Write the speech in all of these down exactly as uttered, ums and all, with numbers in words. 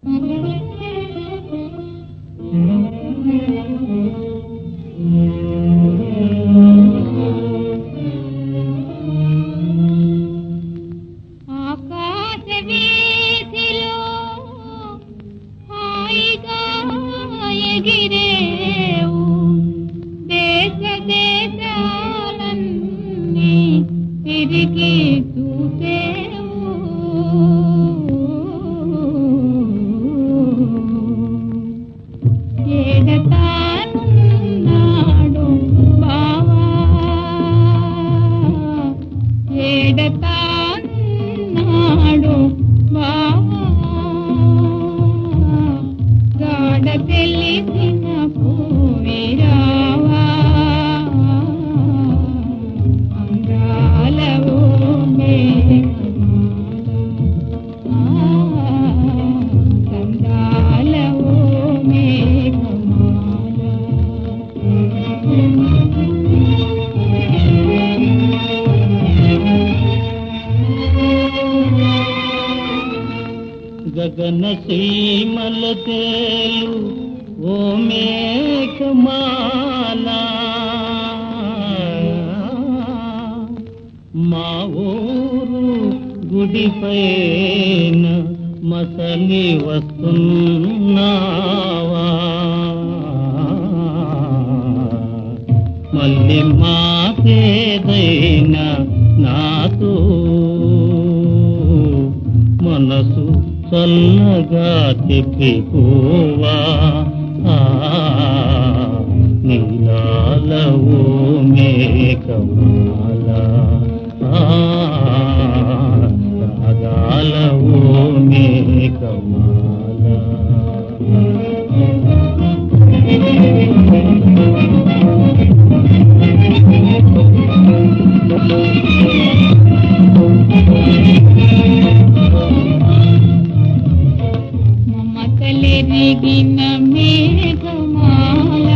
గగన సీమల తేలు ఓ మేఘమాల, మా ఊరు గుడిపైన మసలి వస్తున్నావా, మళ్ళీ మాకేదైన నాతో మనసు చల్లగా చెప్పిపోవా, నీలాల ఓ మేఘమాల, రాగాల ఓ మేఘమాల. మమతలెరిగిన మేఘమాల,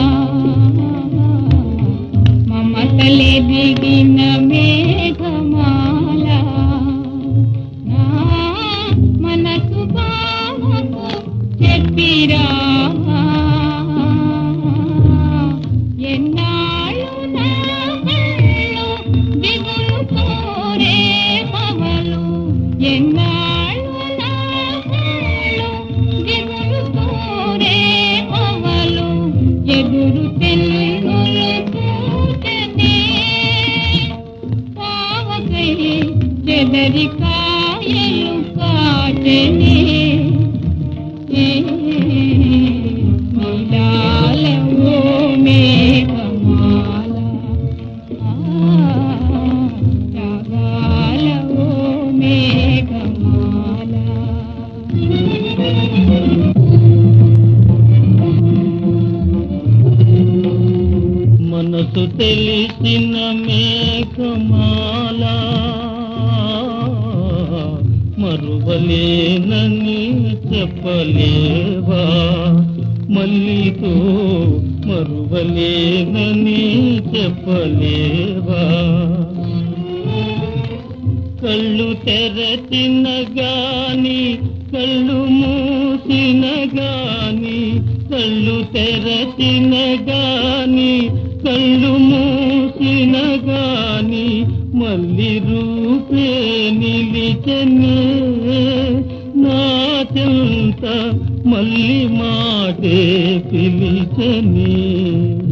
మమతలెరిగిన మేఘమాల, నా మనసు బావకు చెప్పిరా, ఎన్నాళ్ళు నా కళ్ళు దిగులు కోరే పవలు, ఎన్నాళ్ళు నా కళ్ళు దిగులు కోరే పవలు, ఎదురు తెల్లులు చూచనే పావకై చెదరి కాయలు కాచనే, నీలాల ఓ మేఘమాల, రాగాల ఓ మేఘమాల. మనసు తెలిసిన మేఘమాల, మరువలేనని చెప్పలేవా, మల్లితో మరువలేనని చెప్పలేవా, కళ్ళు తెరచిన గాని కళ్ళు మూసిన గాని, కళ్ళు తెరచిన గాని కళ్ళు మూసిన గాని, మళ్ళీ రూపే నిలిచనే నా చెంత, మళ్ళీ మాటే పిలిచనే.